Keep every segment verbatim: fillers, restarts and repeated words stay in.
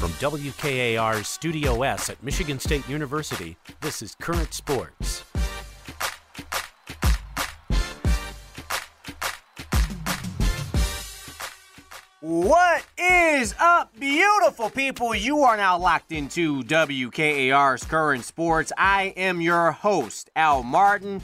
From W K A R's Studio S at Michigan State University, this is Current Sports. What is up, beautiful people? You are now locked into W K A R's Current Sports. I am your host, Al Martin.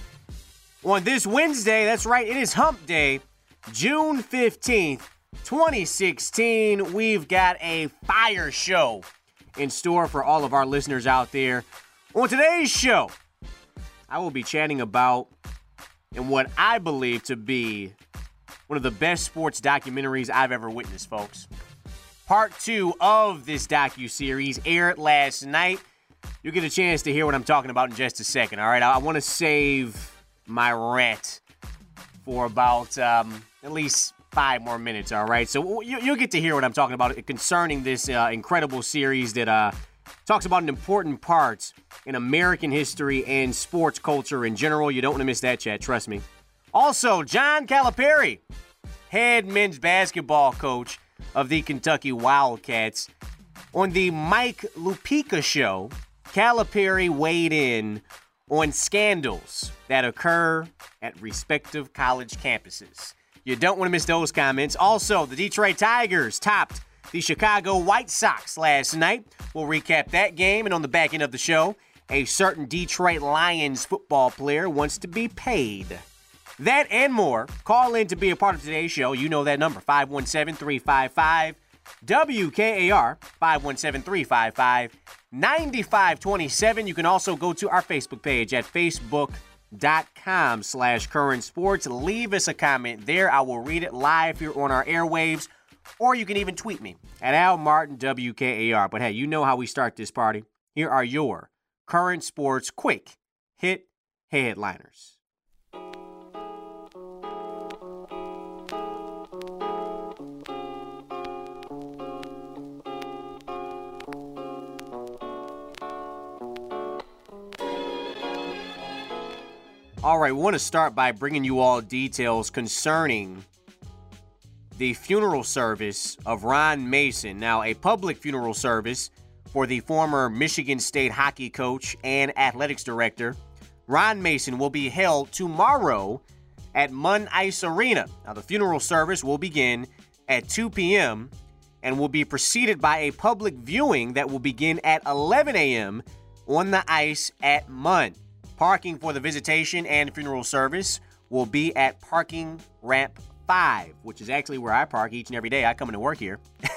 On this Wednesday, that's right, it is Hump Day, June fifteenth, twenty sixteen. We've got a fire show in store for all of our listeners out there. On today's show, I will be chatting about and what I believe to be one of the best sports documentaries I've ever witnessed, folks. Part two of this docuseries aired last night. You'll get a chance to hear what I'm talking about in just a second, all right? I, I want to save my rant for about um, at least five more minutes, all right? So you, you'll get to hear what I'm talking about concerning this uh, incredible series that uh, talks about an important part in American history and sports culture in general. You don't want to miss that, chat, trust me. Also, John Calipari, head men's basketball coach of the Kentucky Wildcats. On the Mike Lupica show, Calipari weighed in on scandals that occur at respective college campuses. You don't want to miss those comments. Also, the Detroit Tigers topped the Chicago White Sox last night. We'll recap that game, and on the back end of the show, a certain Detroit Lions football player wants to be paid. That and more. Call in to be a part of today's show. You know that number, five one seven, three five five, W K A R, five one seven, three five five, nine five two seven. You can also go to our Facebook page at facebook.com slash current sports. Leave us a comment there. I will read it live here on our airwaves, or you can even tweet me at Al Martin W K A R. But hey, you know how we start this party. Here are your current sports quick hit headliners. All right, we want to start by bringing you all details concerning the funeral service of Ron Mason. Now, a public funeral service for the former Michigan State hockey coach and athletics director, Ron Mason, will be held tomorrow at Munn Ice Arena. Now, the funeral service will begin at two p.m. and will be preceded by a public viewing that will begin at eleven a.m. on the ice at Munn. Parking for the visitation and funeral service will be at parking ramp five, which is actually where I park each and every day. I come into work here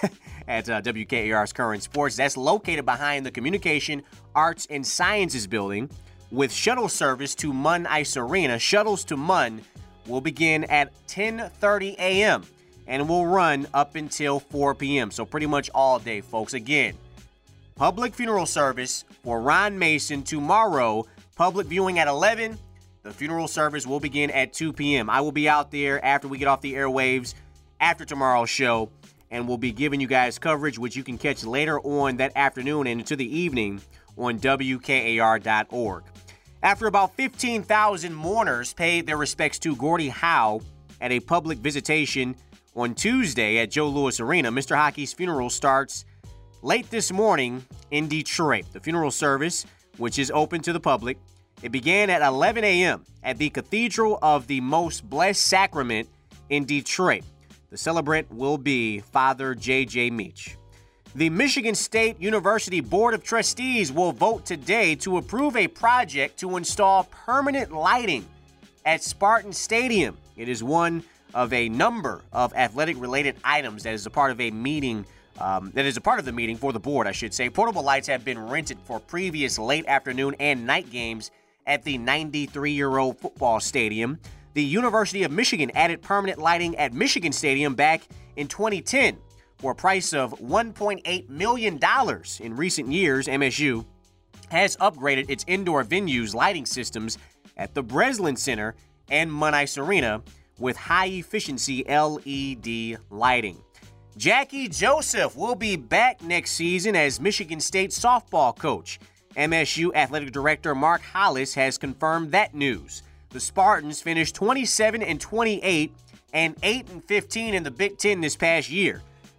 at uh, W K A R's Current Sports. That's located behind the Communication, Arts, and Sciences building with shuttle service to Munn Ice Arena. Shuttles to Munn will begin at ten thirty a.m. and will run up until four p.m., so pretty much all day, folks. Again, public funeral service for Ron Mason tomorrow. Public viewing at eleven. The funeral service will begin at two p.m. I will be out there after we get off the airwaves, after tomorrow's show, and we'll be giving you guys coverage, which you can catch later on that afternoon and into the evening on W K A R dot org. After about fifteen thousand mourners paid their respects to Gordie Howe at a public visitation on Tuesday at Joe Louis Arena, Mister Hockey's funeral starts late this morning in Detroit. The funeral service, which is open to the public, it began at eleven a.m. at the Cathedral of the Most Blessed Sacrament in Detroit. The celebrant will be Father J J Meach. The Michigan State University Board of Trustees will vote today to approve a project to install permanent lighting at Spartan Stadium. It is one of a number of athletic-related items that is a part of a meeting Um, that is a part of the meeting for the board, I should say. Portable lights have been rented for previous late afternoon and night games at the ninety-three-year-old football stadium. The University of Michigan added permanent lighting at Michigan Stadium back in twenty ten for a price of one point eight million dollars. In recent years, M S U has upgraded its indoor venues lighting systems at the Breslin Center and Munn Ice Arena with high-efficiency L E D lighting. Jackie Joseph will be back next season as Michigan State softball coach. M S U Athletic Director Mark Hollis has confirmed that news. The Spartans finished twenty-seven and twenty-eight and eight and fifteen in the Big Ten this past year.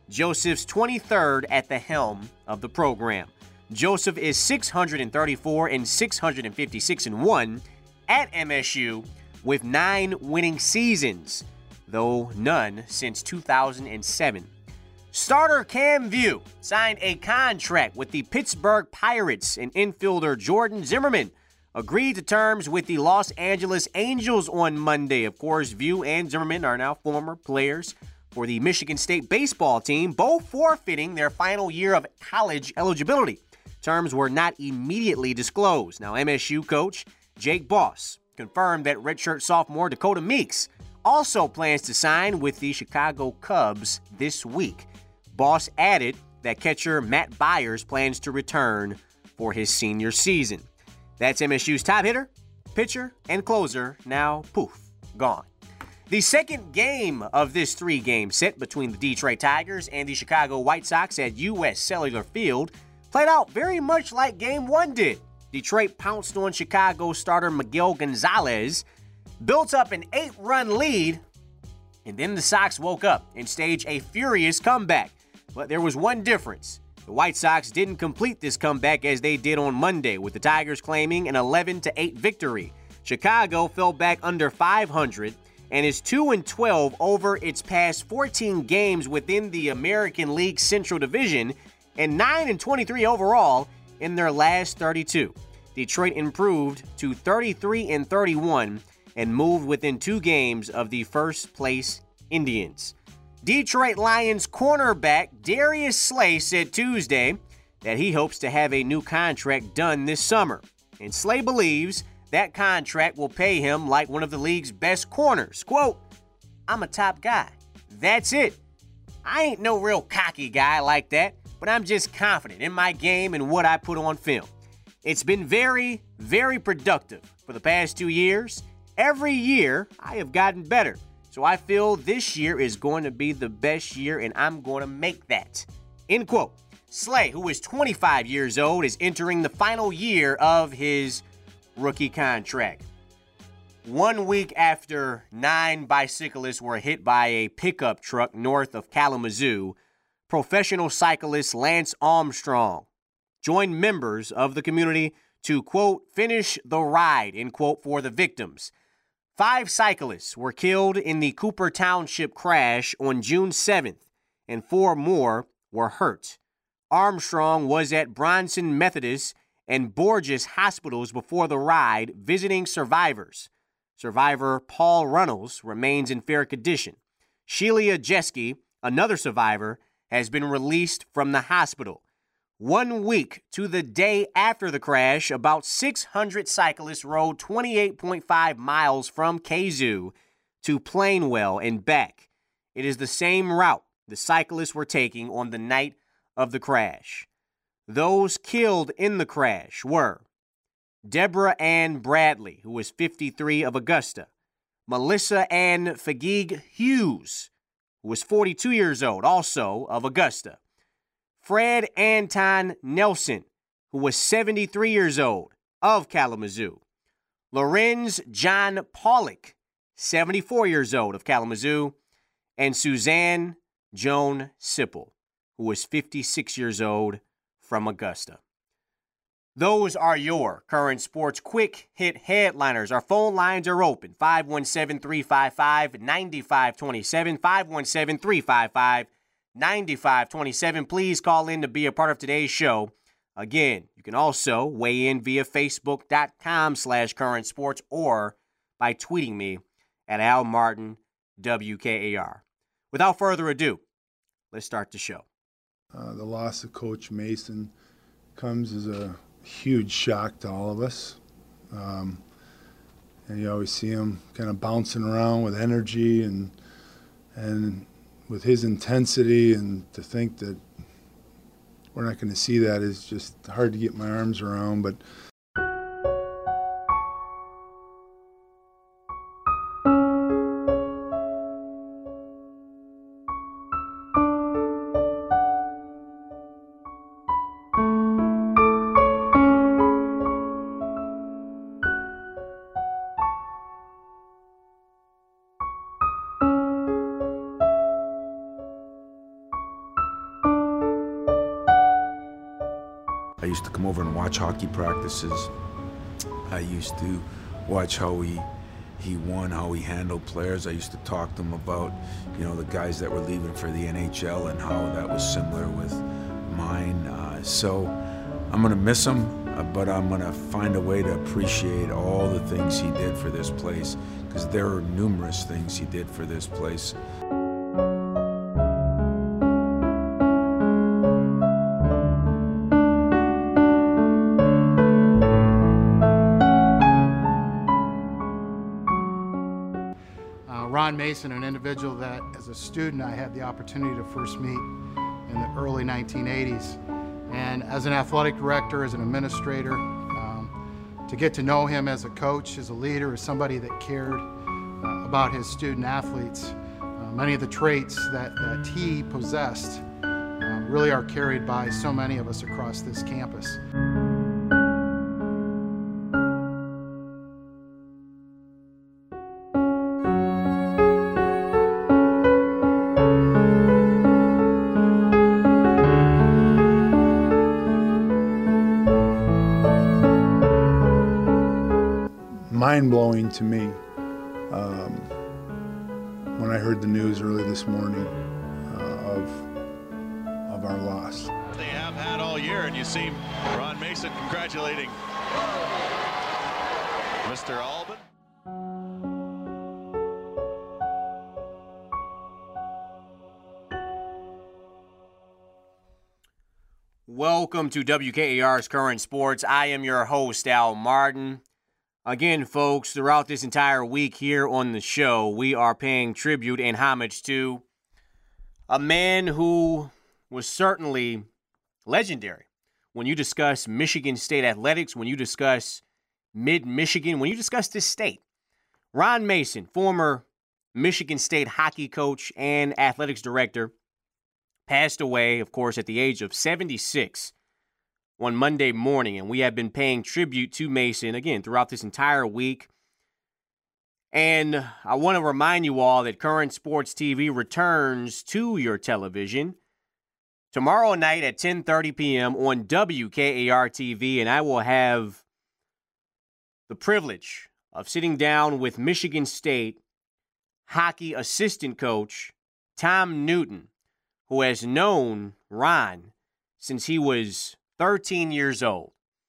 Joseph's twenty-third at the helm of the program. Joseph is six hundred thirty-four and six hundred fifty-six and one at M S U with nine winning seasons, though none since two thousand seven. Starter Cam View signed a contract with the Pittsburgh Pirates, and infielder Jordan Zimmerman agreed to terms with the Los Angeles Angels on Monday. Of course, View and Zimmerman are now former players for the Michigan State baseball team, both forfeiting their final year of college eligibility. Terms were not immediately disclosed. Now, M S U coach Jake Boss confirmed that redshirt sophomore Dakota Meeks also plans to sign with the Chicago Cubs this week. Boss added that catcher Matt Byers plans to return for his senior season. That's M S U's top hitter, pitcher, and closer, now poof, gone. The second game of this three-game set between the Detroit Tigers and the Chicago White Sox at U S Cellular Field played out very much like Game one did. Detroit pounced on Chicago starter Miguel Gonzalez, built up an eight-run lead, and then the Sox woke up and staged a furious comeback. But there was one difference. The White Sox didn't complete this comeback as they did on Monday, with the Tigers claiming an eleven to eight victory. Chicago fell back under five hundred and is two and twelve over its past fourteen games within the American League Central Division and nine and twenty-three overall in their last thirty-two. Detroit improved to thirty-three and thirty-one and moved within two games of the first-place Indians. Detroit Lions cornerback Darius Slay said Tuesday that he hopes to have a new contract done this summer. And Slay believes that contract will pay him like one of the league's best corners. Quote, "I'm a top guy. That's it. I ain't no real cocky guy like that, but I'm just confident in my game and what I put on film. It's been very, very productive for the past two years. Every year, I have gotten better. So I feel this year is going to be the best year, and I'm going to make that." End quote. Slay, who is twenty-five years old, is entering the final year of his rookie contract. One week after nine bicyclists were hit by a pickup truck north of Kalamazoo, professional cyclist Lance Armstrong joined members of the community to, quote, "finish the ride," end quote, for the victims. Five cyclists were killed in the Cooper Township crash on June seventh, and four more were hurt. Armstrong was at Bronson Methodist and Borges hospitals before the ride, visiting survivors. Survivor Paul Runnels remains in fair condition. Sheila Jeske, another survivor, has been released from the hospital. One week to the day after the crash, about six hundred cyclists rode twenty-eight point five miles from Kazoo to Plainwell and back. It is the same route the cyclists were taking on the night of the crash. Those killed in the crash were Deborah Ann Bradley, who was fifty-three, of Augusta; Melissa Ann Fagig Hughes, who was forty-two years old, also of Augusta; Fred Anton Nelson, who was seventy-three years old, of Kalamazoo; Lorenz John Pollock, seventy-four years old, of Kalamazoo; and Suzanne Joan Sipple, who was fifty-six years old, from Augusta. Those are your current sports quick hit headliners. Our phone lines are open, five one seven, three five five, nine five two seven, five one seven, three five five, nine five two seven. Please call in to be a part of today's show. Again, you can also weigh in via facebook.com slash current sports or by tweeting me at Al Martin W K A R. Without further ado, let's start the show. Uh, the loss of Coach Mason comes as a huge shock to all of us. Um, and you always see him kind of bouncing around with energy and and with his intensity, and to think that we're not going to see that is just hard to get my arms around. But I used to come over and watch hockey practices. I used to watch how he he won, how he handled players. I used to talk to him about, you know, the guys that were leaving for the N H L and how that was similar with mine. Uh, so I'm gonna miss him, uh, but I'm gonna find a way to appreciate all the things he did for this place, because there are numerous things he did for this place. Ron Mason, an individual that as a student I had the opportunity to first meet in the early nineteen eighties. And as an athletic director, as an administrator, um, to get to know him as a coach, as a leader, as somebody that cared uh, about his student athletes, uh, many of the traits that, that he possessed uh, really are carried by so many of us across this campus. Mind-blowing to me um, when I heard the news early this morning uh, of of our loss. They have had all year, and you see Ron Mason congratulating Mister Albin. Welcome to W K A R's Current Sports. I am your host, Al Martin. Again, folks, throughout this entire week here on the show, we are paying tribute and homage to a man who was certainly legendary. When you discuss Michigan State athletics, when you discuss mid-Michigan, when you discuss this state, Ron Mason, former Michigan State hockey coach and athletics director, passed away, of course, at the age of seventy-six. On Monday morning, and we have been paying tribute to Mason, again, throughout this entire week. And I want to remind you all that Current Sports T V returns to your television tomorrow night at ten thirty p.m. on W K A R T V, and I will have the privilege of sitting down with Michigan State hockey assistant coach Tom Newton, who has known Ron since he was thirteen years old.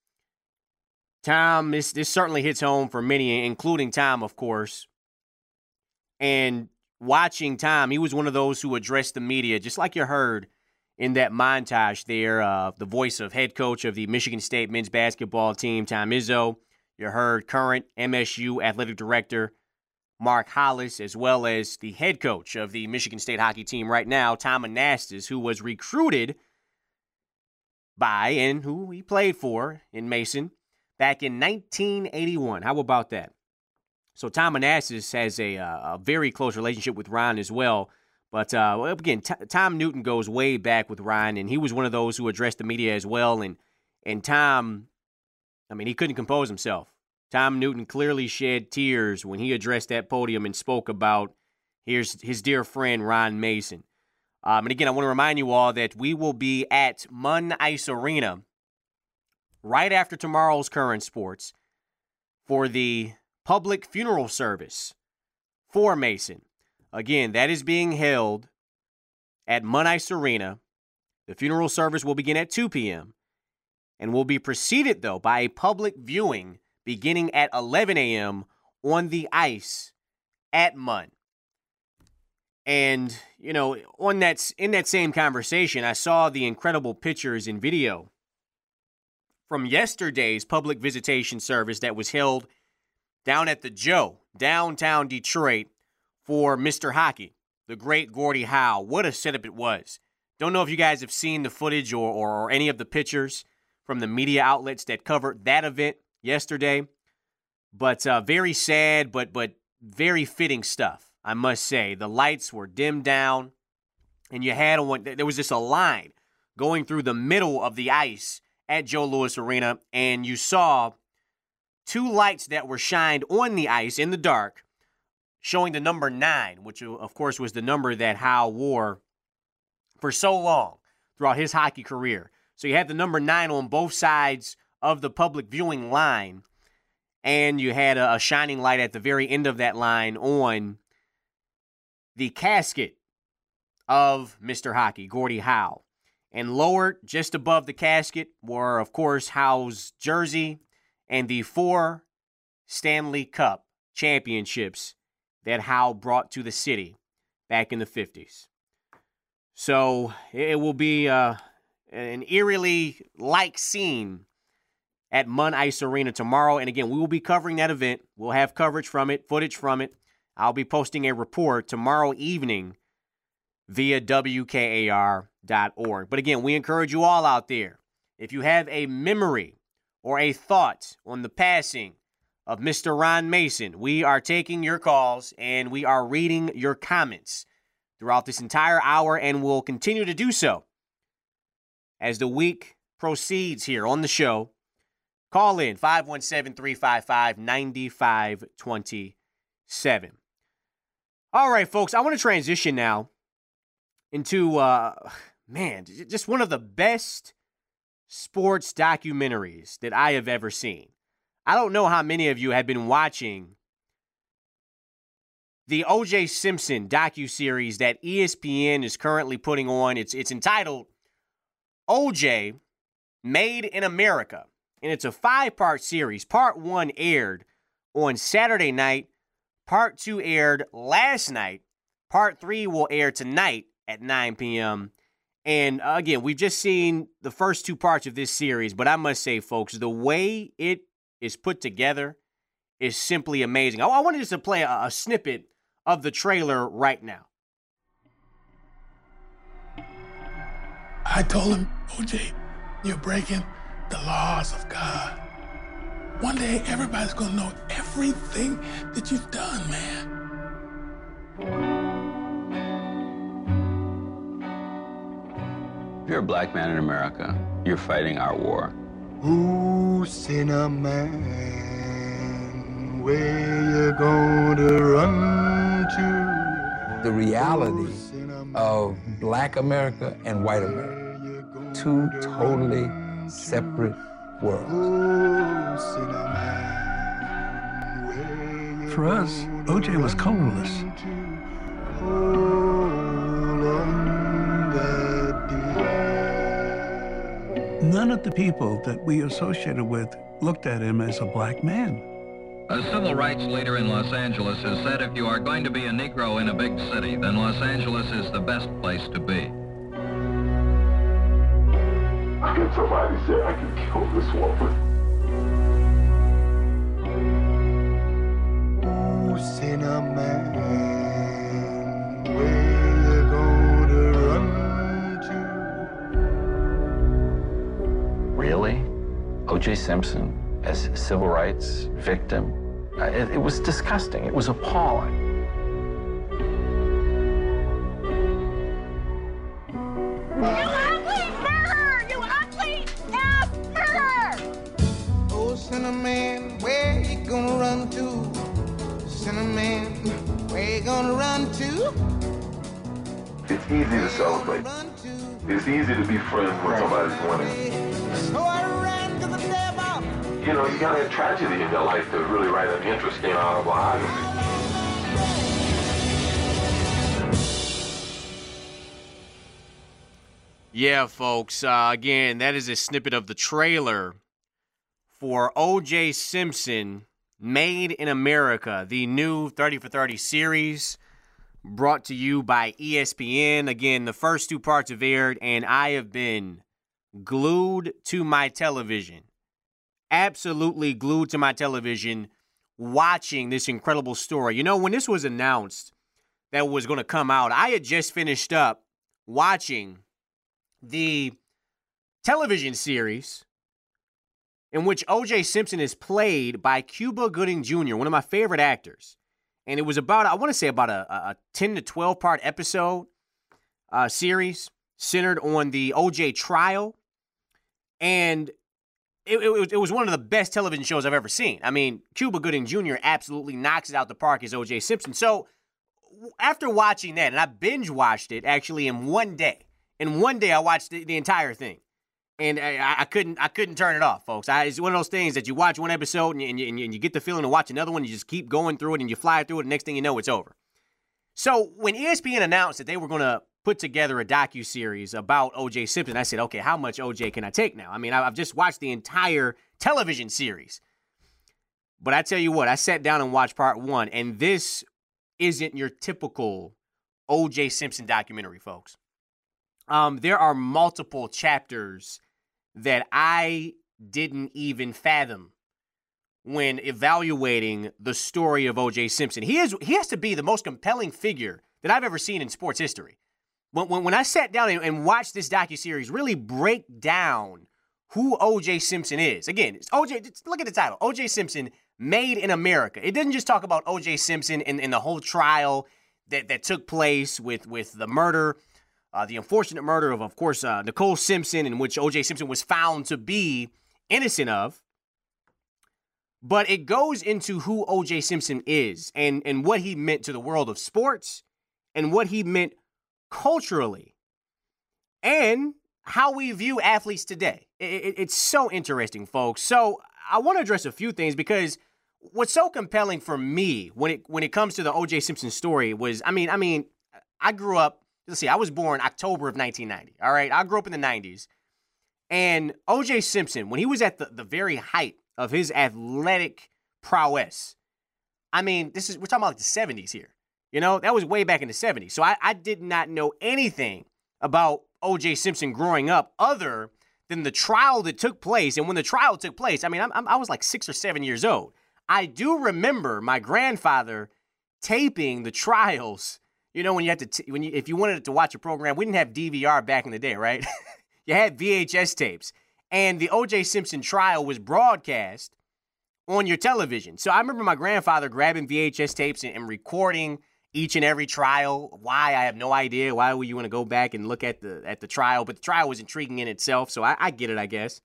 Tom, this, this certainly hits home for many, including Tom, of course. And watching Tom, he was one of those who addressed the media, just like you heard in that montage there, uh, the voice of head coach of the Michigan State men's basketball team, Tom Izzo. You heard current M S U athletic director Mark Hollis, as well as the head coach of the Michigan State hockey team right now, Tom Anastas, who was recruited by and who he played for in Mason back in nineteen eighty-one. How about that? So Tom Anastas has a, uh, a very close relationship with Ron as well. But uh, again, T- Tom Newton goes way back with Ron, and he was one of those who addressed the media as well. And and Tom, I mean, he couldn't compose himself. Tom Newton clearly shed tears when he addressed that podium and spoke about here's his dear friend Ron Mason. Um, and again, I want to remind you all that we will be at Munn Ice Arena right after tomorrow's Current Sports for the public funeral service for Mason. Again, that is being held at Munn Ice Arena. The funeral service will begin at two p.m. and will be preceded, though, by a public viewing beginning at eleven a.m. on the ice at Munn. And, you know, on that in that same conversation, I saw the incredible pictures and video from yesterday's public visitation service that was held down at the Joe, downtown Detroit, for Mister Hockey, the great Gordie Howe. What a setup it was. Don't know if you guys have seen the footage or, or, or any of the pictures from the media outlets that covered that event yesterday, but uh, very sad, but but very fitting stuff. I must say, the lights were dimmed down, and you had one. There was just a line going through the middle of the ice at Joe Louis Arena, and you saw two lights that were shined on the ice in the dark, showing the number nine, which of course was the number that Howe wore for so long throughout his hockey career. So you had the number nine on both sides of the public viewing line, and you had a, a shining light at the very end of that line on the casket of Mister Hockey, Gordie Howe. And lowered just above the casket were, of course, Howe's jersey and the four Stanley Cup championships that Howe brought to the city back in the fifties. So it will be uh, an eerily like scene at Munn Ice Arena tomorrow. And again, we will be covering that event. We'll have coverage from it, footage from it. I'll be posting a report tomorrow evening via W K A R dot org. But again, we encourage you all out there, if you have a memory or a thought on the passing of Mister Ron Mason, we are taking your calls and we are reading your comments throughout this entire hour, and will continue to do so as the week proceeds here on the show. Call in five one seven, three five five, nine five two seven. All right, folks, I want to transition now into, uh, man, just one of the best sports documentaries that I have ever seen. I don't know how many of you have been watching the O J Simpson docuseries that E S P N is currently putting on. It's, it's entitled O J Made in America, and it's a five-part series. Part one aired on Saturday night. Part two aired last night. Part three will air tonight at nine p.m. And uh, again, we've just seen the first two parts of this series, but I must say, folks, the way it is put together is simply amazing. I, I wanted just to play a, a snippet of the trailer right now. I told him, O J, you're breaking the laws of God. One day, everybody's gonna know everything that you've done, man. If you're a black man in America, you're fighting our war. Ooh, sinner man, where you gonna run to? The reality of black America and white America, two totally separate worlds. For us, O J was colorless. None of the people that we associated with looked at him as a black man. A civil rights leader in Los Angeles has said if you are going to be a Negro in a big city, then Los Angeles is the best place to be. I can somebody say I can kill this woman. Ooh, sinner man, where you gonna run to? Really? O J Simpson as a civil rights victim? Uh, it, it was disgusting. It was appalling. Cinnamon, where you gonna run to? Cinnamon, where you gonna run to? It's easy to celebrate. It's easy to be friends when somebody's winning. So I ran to the devil. You know, you gotta have tragedy in your life to really write an interesting autobiography. Yeah, folks. Uh, again, that is a snippet of the trailer for O J Simpson, Made in America, the new thirty for thirty series brought to you by E S P N. Again, the first two parts have aired, and I have been glued to my television, absolutely glued to my television, watching this incredible story. You know, when this was announced that was going to come out, I had just finished up watching the television series in which O J Simpson is played by Cuba Gooding Junior, one of my favorite actors. And it was about, I want to say about a, a ten to twelve part episode uh, series centered on the O J trial. And it, it, was, it was one of the best television shows I've ever seen. I mean, Cuba Gooding Junior absolutely knocks it out the park as O J Simpson. So after watching that, and I binge watched it actually in one day. In one day, I watched the, the entire thing. And I, I couldn't I couldn't turn it off, folks. I, it's one of those things that you watch one episode and you, and, you, and you get the feeling to watch another one. You just keep going through it and you fly through it. And next thing you know, it's over. So when E S P N announced that they were going to put together a docuseries about O J Simpson, I said, okay, how much O J can I take now? I mean, I've just watched the entire television series. But I tell you what, I sat down and watched part one, and this isn't your typical O J Simpson documentary, folks. Um, there are multiple chapters that I didn't even fathom when evaluating the story of O J Simpson. He is he has to be the most compelling figure that I've ever seen in sports history. When, when, when I sat down and, and watched this docuseries really break down who O J Simpson is. Again, it's O J, look at the title, O J Simpson, Made in America. It didn't just talk about O J Simpson and, and the whole trial that, that took place with, with the murder, uh, the unfortunate murder of, of course, uh, Nicole Simpson, in which O J Simpson was found to be innocent of. But it goes into who O J Simpson is and, and what he meant to the world of sports and what he meant culturally and how we view athletes today. It, it, it's so interesting, folks. So I want to address a few things because what's so compelling for me when it when it comes to the O J Simpson story was, I mean, I mean, I grew up, let's see, I was born October of nineteen ninety, all right? I grew up in the nineties. And O J Simpson, when he was at the, the very height of his athletic prowess, I mean, this is we're talking about like the seventies here. You know, that was way back in the seventies. So I, I did not know anything about O J Simpson growing up other than the trial that took place. And when the trial took place, I mean, I'm, I'm, I was like six or seven years old. I do remember my grandfather taping the trials. You know, when you had to, t- when you, if you wanted to watch a program, we didn't have D V R back in the day, right? You had V H S tapes. And the O J Simpson trial was broadcast on your television. So I remember my grandfather grabbing V H S tapes and, and recording each and every trial. Why? I have no idea. Why would you want to go back and look at the at the trial? But the trial was intriguing in itself, so I, I get it, I guess.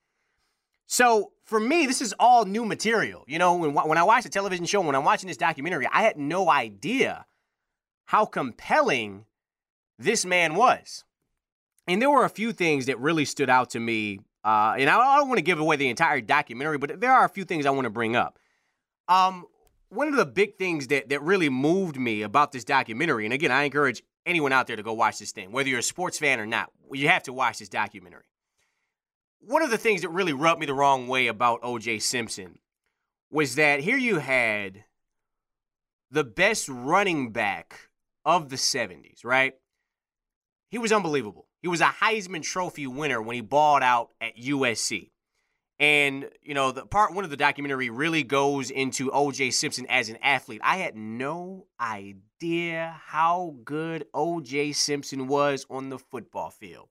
So for me, this is all new material. You know, when, when I watch the television show, when I'm watching this documentary, I had no idea how compelling this man was. And there were a few things that really stood out to me. Uh, and I, I don't want to give away the entire documentary, but there are a few things I want to bring up. Um, one of the big things that, that really moved me about this documentary, and again, I encourage anyone out there to go watch this thing, whether you're a sports fan or not, you have to watch this documentary. One of the things that really rubbed me the wrong way about O J Simpson was that here you had the best running back of the seventies, right? He was unbelievable. He was a Heisman Trophy winner when he balled out at U S C. And, you know, the part one of the documentary really goes into O J Simpson as an athlete. I had no idea how good O J Simpson was on the football field.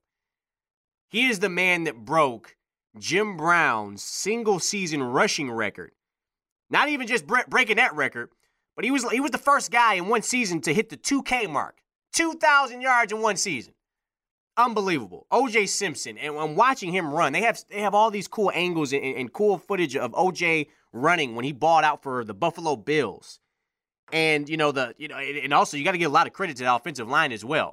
He is the man that broke Jim Brown's single-season rushing record. Not even just bre- breaking that record, but he was he was the first guy in one season to hit the two K mark. two thousand yards in one season. Unbelievable. O J Simpson, and I'm watching him run. They have they have all these cool angles and, and cool footage of O J running when he balled out for the Buffalo Bills. And, you know, the you know, and also you got to give a lot of credit to the offensive line as well,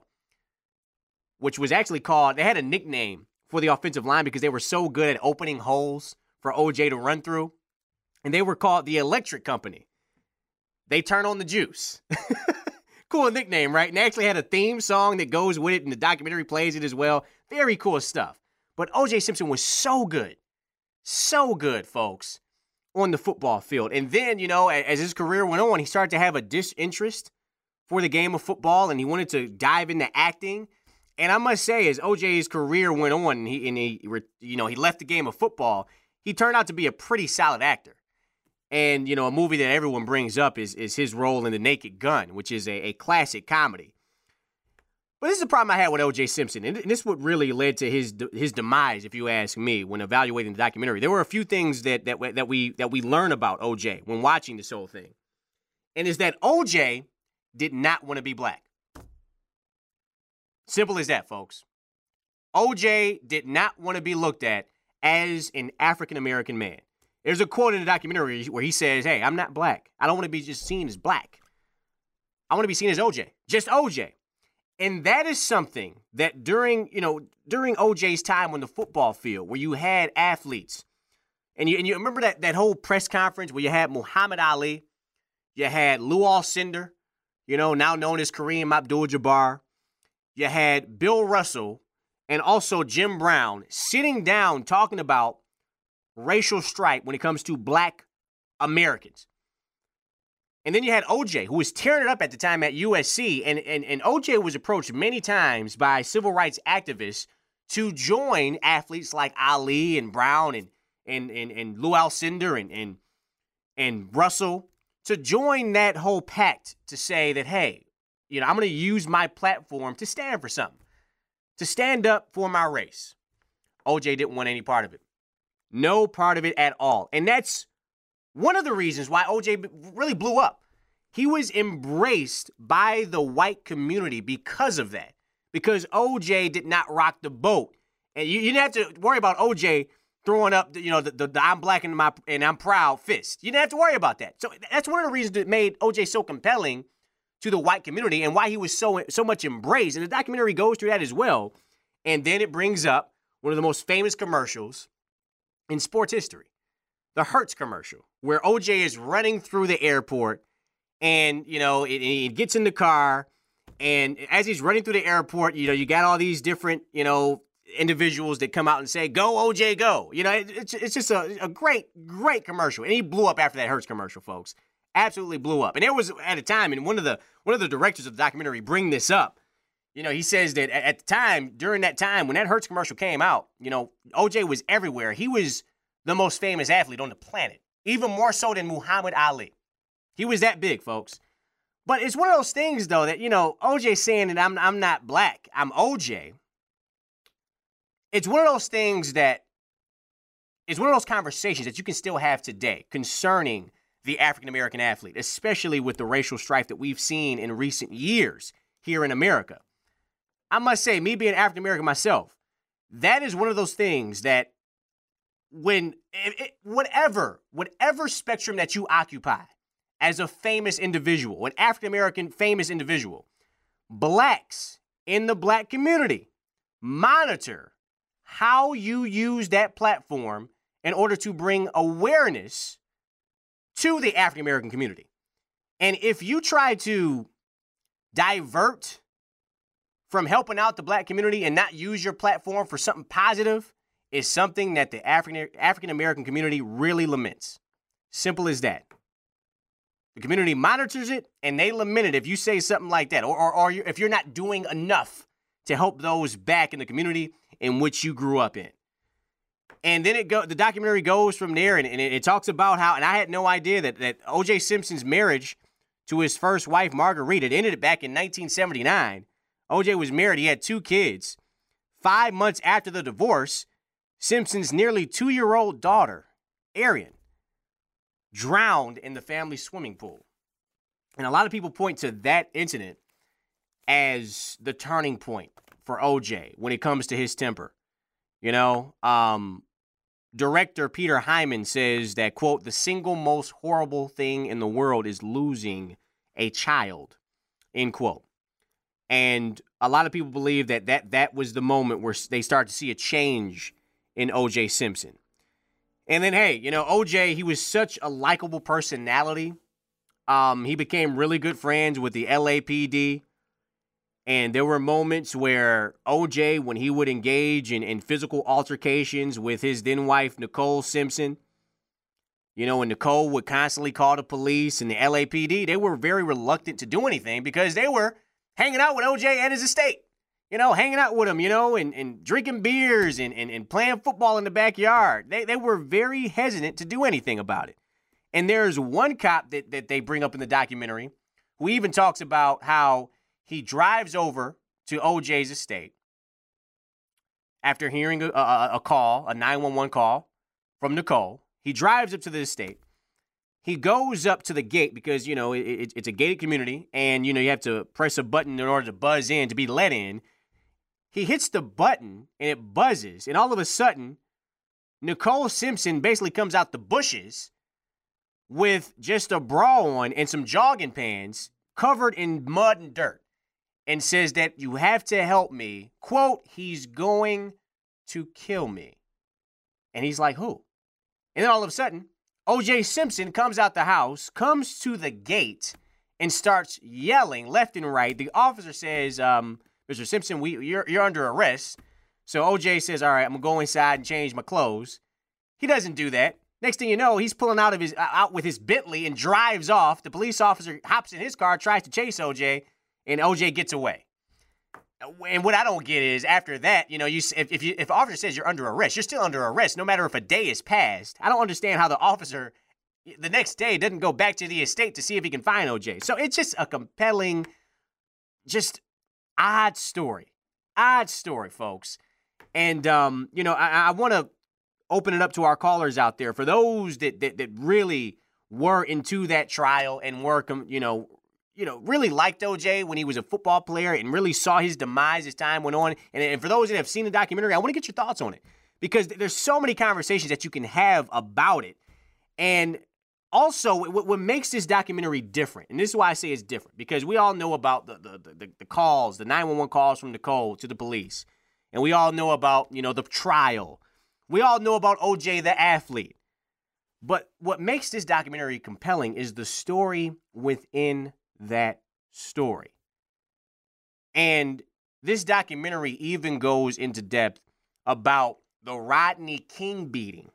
which was actually called, they had a nickname for the offensive line because they were so good at opening holes for O J to run through. And they were called the Electric Company. They turn on the juice. Cool nickname, right? And they actually had a theme song that goes with it, and the documentary plays it as well. Very cool stuff. But O J Simpson was so good, so good, folks, on the football field. And then, you know, as his career went on, he started to have a disinterest for the game of football, and he wanted to dive into acting. And I must say, as O J's career went on, and he, and he you know, he left the game of football, he turned out to be a pretty solid actor. And, you know, a movie that everyone brings up is, is his role in The Naked Gun, which is a, a classic comedy. But this is the problem I had with O J Simpson, and this is what really led to his his demise, if you ask me, when evaluating the documentary. There were a few things that that that we that we learn about O J when watching this whole thing, and is that O J did not want to be black. Simple as that, folks. O J did not want to be looked at as an African-American man. There's a quote in the documentary where he says, hey, I'm not black. I don't want to be just seen as black. I want to be seen as O J. Just O J. And that is something that during, you know, during O J's time on the football field, where you had athletes, and you and you remember that, that whole press conference where you had Muhammad Ali, you had Lou Alcindor, you know, now known as Kareem Abdul-Jabbar, you had Bill Russell, and also Jim Brown sitting down talking about racial strife when it comes to black Americans. And then you had O J, who was tearing it up at the time at U S C, and, and, and O J was approached many times by civil rights activists to join athletes like Ali and Brown and and and, and Lou Alcindor and, and, and Russell to join that whole pact to say that, hey, you know, I'm going to use my platform to stand for something, to stand up for my race. O J didn't want any part of it. No part of it at all. And that's one of the reasons why O J really blew up. He was embraced by the white community because of that. Because O J did not rock the boat. And you, you didn't have to worry about O J throwing up, you know, the, the, the I'm black and, my, and I'm proud fist. You didn't have to worry about that. So that's one of the reasons that made O J so compelling to the white community and why he was so, so much embraced. And the documentary goes through that as well. And then it brings up one of the most famous commercials in sports history. The Hertz commercial, where O J is running through the airport and, you know, it, it gets in the car. And as he's running through the airport, you know, you got all these different, you know, individuals that come out and say, go, O J, go. You know, it, it's, it's just a, a great, great commercial. And he blew up after that Hertz commercial, folks. Absolutely blew up. And there was at a time, and one of the one of the directors of the documentary bring this up. You know, he says that at, at the time, during that time, when that Hertz commercial came out, you know, O J was everywhere. He was the most famous athlete on the planet, even more so than Muhammad Ali. He was that big, folks. But it's one of those things, though, that, you know, O J saying that I'm I'm not black, I'm O J. It's one of those things that it's one of those conversations that you can still have today concerning the African-American athlete, especially with the racial strife that we've seen in recent years here in America. I must say, me being African-American myself, that is one of those things that when it, it, whatever, whatever spectrum that you occupy as a famous individual, an African-American famous individual, blacks in the black community monitor how you use that platform in order to bring awareness to the African-American community. And if you try to divert from helping out the black community and not use your platform for something positive, is something that the African African-American community really laments. Simple as that. The community monitors it, and they lament it if you say something like that, or, or, or if you're not doing enough to help those back in the community in which you grew up in. And then it go, the documentary goes from there, and, and it, it talks about how, and I had no idea that, that O J Simpson's marriage to his first wife, Marguerite, it ended back in nineteen seventy-nine. O J was married. He had two kids. Five months after the divorce, Simpson's nearly two-year-old daughter, Arian, drowned in the family swimming pool. And a lot of people point to that incident as the turning point for O J when it comes to his temper. You know, um, director Peter Hyman says that, quote, the single most horrible thing in the world is losing a child, end quote. And a lot of people believe that that, that was the moment where they start to see a change in O J Simpson. And then, hey, you know, O J, he was such a likable personality. Um, he became really good friends with the L A P D. And there were moments where O J, when he would engage in, in physical altercations with his then wife, Nicole Simpson, you know, and Nicole would constantly call the police and the L A P D, they were very reluctant to do anything because they were hanging out with O J at his estate. You know, hanging out with him, you know, and, and drinking beers and, and, and playing football in the backyard. They they were very hesitant to do anything about it. And there's one cop that, that they bring up in the documentary who even talks about how he drives over to O J's estate after hearing a, a, a call, a nine one one call from Nicole. He drives up to the estate. He goes up to the gate because, you know, it, it, it's a gated community and, you know, you have to press a button in order to buzz in, to be let in. He hits the button and it buzzes. And all of a sudden, Nicole Simpson basically comes out the bushes with just a bra on and some jogging pants covered in mud and dirt. and says that you have to help me. Quote, he's going to kill me. And he's like, who? And then all of a sudden, O J Simpson comes out the house, comes to the gate, and starts yelling left and right. The officer says, um, Mister Simpson, we, you're, you're under arrest. So O J says, all right, I'm going to go inside and change my clothes. He doesn't do that. Next thing you know, he's pulling out of his out with his Bentley and drives off. The police officer hops in his car, tries to chase O J, and O J gets away. And what I don't get is after that, you know, you if if, you, if the officer says you're under arrest, you're still under arrest, no matter if a day has passed. I don't understand how the officer the next day doesn't go back to the estate to see if he can find O J. So it's just a compelling, just odd story, odd story, folks. And um, you know, I, I want to open it up to our callers out there for those that, that that really were into that trial and were, you know, you know, really liked O J when he was a football player and really saw his demise as time went on. And, and for those that have seen the documentary, I want to get your thoughts on it because there's so many conversations that you can have about it. And also, what, what makes this documentary different, and this is why I say it's different, because we all know about the the, the, the calls, the nine one one calls from Nicole to the police. And we all know about, you know, the trial. We all know about O J, the athlete. But what makes this documentary compelling is the story within that story. And this documentary even goes into depth about the Rodney King beating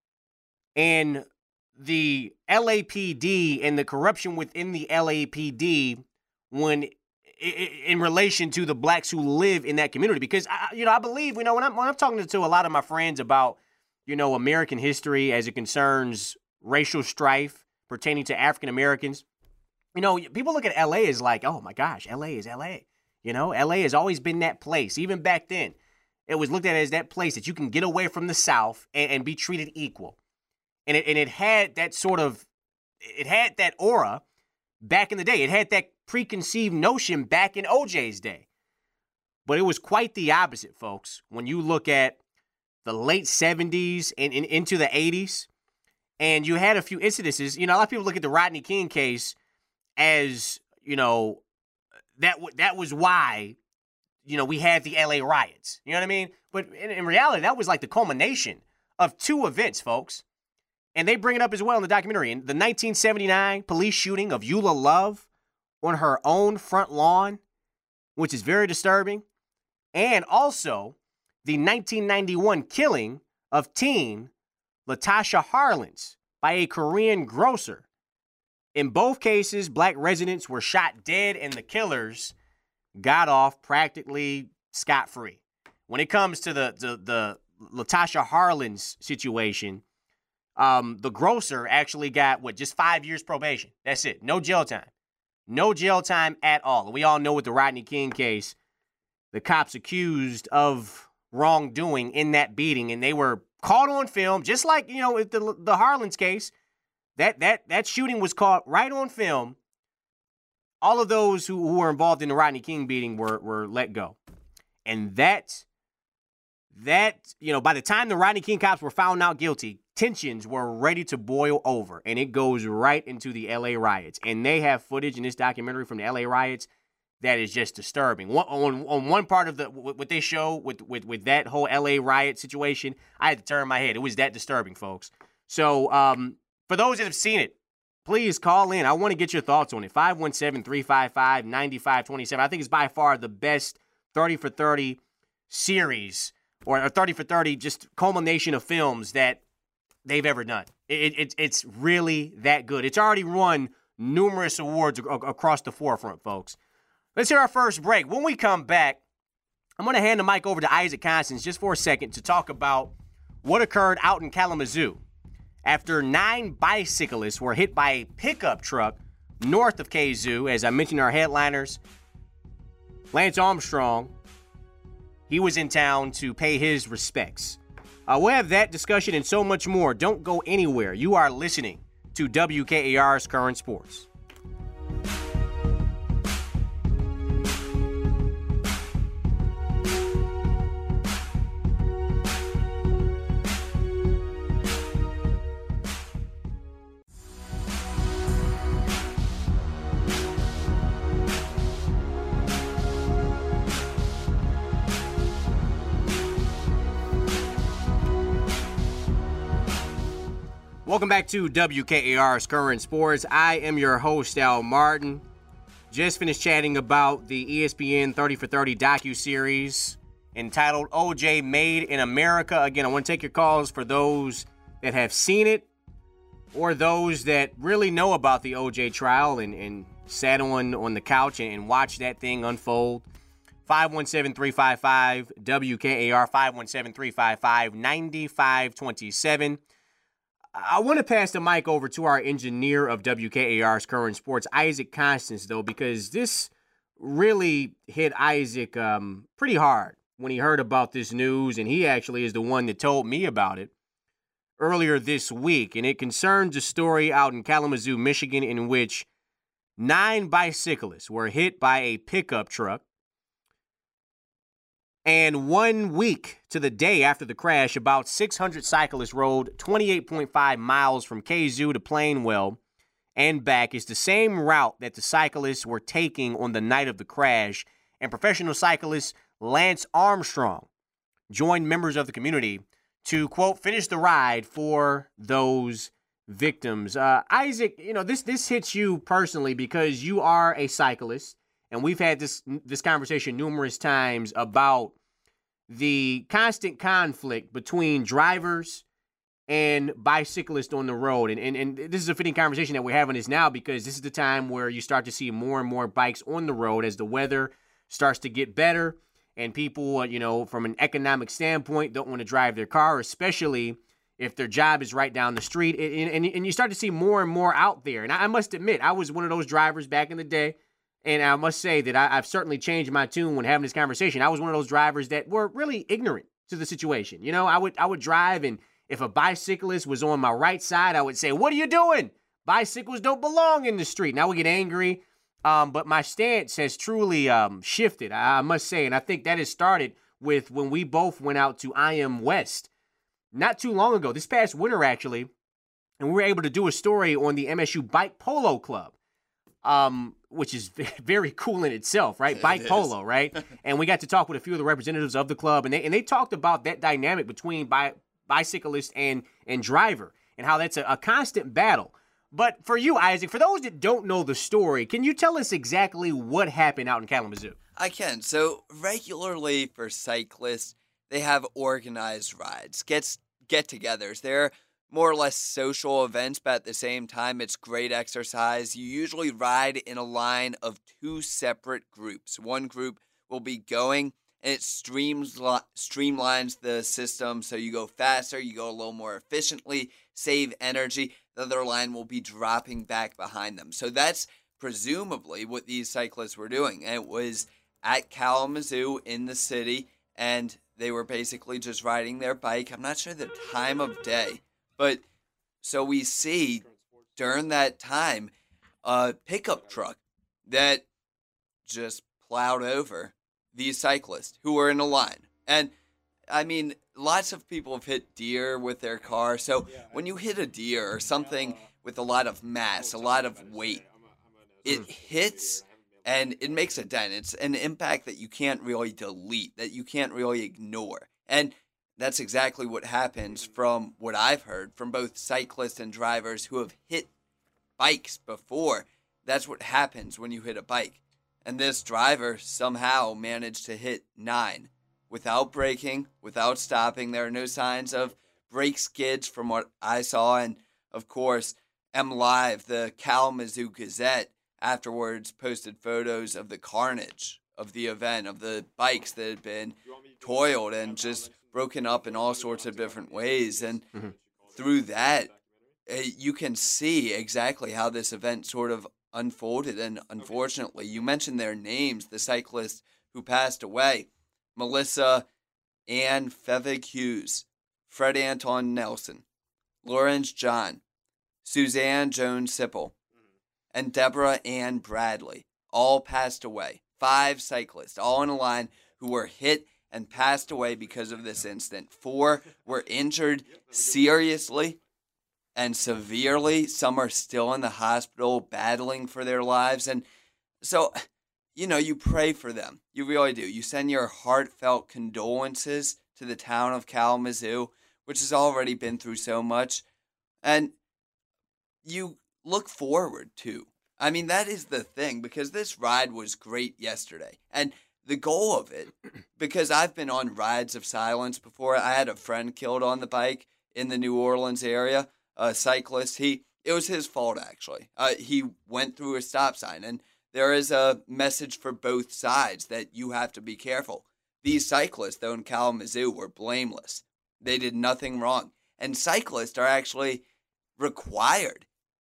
and the L A P D and the corruption within the L A P D when in relation to the blacks who live in that community. Because, I, you know, I believe, you know, when I'm, when I'm talking to a lot of my friends about, you know, American history as it concerns racial strife pertaining to African Americans, you know, people look at L A as like, oh, my gosh, L A is L A. You know, L A has always been that place. Even back then, it was looked at as that place that you can get away from the South and, and be treated equal. And it, and it had that sort of, it had that aura back in the day. It had that preconceived notion back in O J's day. But it was quite the opposite, folks. When you look at the late seventies and, and into the eighties, and you had a few incidences, you know, a lot of people look at the Rodney King case as, you know, that w- that was why, you know, we had the L A riots. You know what I mean? But in, in reality, that was like the culmination of two events, folks. And they bring it up as well in the documentary. In the nineteen seventy-nine police shooting of Eula Love on her own front lawn, which is very disturbing. And also the nineteen ninety-one killing of teen Latasha Harlins by a Korean grocer. In both cases, black residents were shot dead and the killers got off practically scot-free. When it comes to the, the, the Latasha Harlins situation, um, the grocer actually got, what, just five years probation. That's it. No jail time. No jail time at all. And we all know with the Rodney King case, the cops accused of wrongdoing in that beating, and they were caught on film, just like, you know, with the, the Harlins case. That that that shooting was caught right on film. All of those who, who were involved in the Rodney King beating were were let go. And that, that, you know, by the time the Rodney King cops were found out guilty, tensions were ready to boil over, and it goes right into the L A riots. And they have footage in this documentary from the L A riots that is just disturbing. One, on, on one part of the what they show with, with, with that whole L A riot situation, I had to turn my head. It was that disturbing, folks. So um, for those that have seen it, please call in. I want to get your thoughts on it. five one seven, three five five, nine five two seven. I think it's by far the best thirty for thirty series or thirty for thirty just culmination of films that they've ever done. It, it, it's really that good. It's already won numerous awards across the forefront, folks. Let's hear our first break. When we come back, I'm going to hand the mic over to Isaac Constance just for a second to talk about what occurred out in Kalamazoo after nine bicyclists were hit by a pickup truck north of Kazoo. As I mentioned, our headliners, Lance Armstrong, he was in town to pay his respects. Uh, we'll have that discussion and so much more. Don't go anywhere. You are listening to W K A R's Current Sports. Welcome back to W K A R's Current Sports. I am your host, Al Martin. Just finished chatting about the E S P N thirty for thirty docuseries entitled O J Made in America. Again, I want to take your calls for those that have seen it or those that really know about the O J trial and, and sat on, on the couch and, and watched that thing unfold. five one seven, three five five, W K A R, five one seven, three five five, nine five two seven. I want to pass the mic over to our engineer of W K A R's Current Sports, Isaac Constance, though, because this really hit Isaac um, pretty hard when he heard about this news, and he actually is the one that told me about it earlier this week, and it concerns a story out in Kalamazoo, Michigan, in which nine bicyclists were hit by a pickup truck. And one week to the day after the crash, about six hundred cyclists rode twenty-eight point five miles from Kazoo to Plainwell and back. It's the same route that the cyclists were taking on the night of the crash. And professional cyclist Lance Armstrong joined members of the community to, quote, finish the ride for those victims. Uh, Isaac, you know, this this hits you personally because you are a cyclist, and we've had this this conversation numerous times about the constant conflict between drivers and bicyclists on the road. And, and, and this is a fitting conversation that we're having this now because this is the time where you start to see more and more bikes on the road as the weather starts to get better and people, you know, from an economic standpoint, don't want to drive their car, especially if their job is right down the street. And, and, and you start to see more and more out there. And I must admit, I was one of those drivers back in the day. And I must say that I, I've certainly changed my tune when having this conversation. I was one of those drivers that were really ignorant to the situation. You know, I would I would drive, and if a bicyclist was on my right side, I would say, "What are you doing? Bicycles don't belong in the street." And I would get angry. Um, but my stance has truly um, shifted, I must say. And I think that has started with when we both went out to I M West not too long ago, this past winter, actually. And we were able to do a story on the M S U Bike Polo Club. Um, which is very cool in itself, right? Bike polo, right? And we got to talk with a few of the representatives of the club, and they and they talked about that dynamic between bi- bicyclist and and driver, and how that's a, a constant battle. But for you, Isaac, for those that don't know the story, can you tell us exactly what happened out in Kalamazoo? I can. So regularly for cyclists, they have organized rides, gets get-togethers. They're more or less social events, but at the same time, it's great exercise. You usually ride in a line of two separate groups. One group will be going, and it streams, streamlines the system so you go faster, you go a little more efficiently, save energy. The other line will be dropping back behind them. So that's presumably what these cyclists were doing. And it was at Kalamazoo in the city, and they were basically just riding their bike. I'm not sure the time of day. But so we see during that time a pickup truck that just plowed over these cyclists who were in a line. And I mean, lots of people have hit deer with their car. So when you hit a deer or something with a lot of mass, a lot of weight, it hits and it makes a dent. It's an impact that you can't really delete, that you can't really ignore. And that's exactly what happens from what I've heard from both cyclists and drivers who have hit bikes before. That's what happens when you hit a bike. And this driver somehow managed to hit nine without braking, without stopping. There are no signs of brake skids from what I saw. And, of course, M Live, the Kalamazoo Gazette, afterwards posted photos of the carnage of the event, of the bikes that had been toiled and just broken up in all sorts of different ways. And mm-hmm. through that, uh, you can see exactly how this event sort of unfolded. And unfortunately, you mentioned their names, the cyclists who passed away: Melissa Ann Fevig Hughes, Fred Anton Nelson, Lawrence John, Suzanne Jones Sipple, and Deborah Ann Bradley, all passed away. Five cyclists, all in a line, who were hit and passed away because of this incident. Four were injured seriously and severely. Some are still in the hospital battling for their lives. And so, you know, you pray for them. You really do. You send your heartfelt condolences to the town of Kalamazoo, which has already been through so much. And you look forward to. I mean, that is the thing, because this ride was great yesterday. And the goal of it, because I've been on rides of silence before. I had a friend killed on the bike in the New Orleans area, a cyclist. He it was his fault, actually. Uh, he went through a stop sign, and there is a message for both sides that you have to be careful. These cyclists, though, in Kalamazoo were blameless. They did nothing wrong. And cyclists are actually required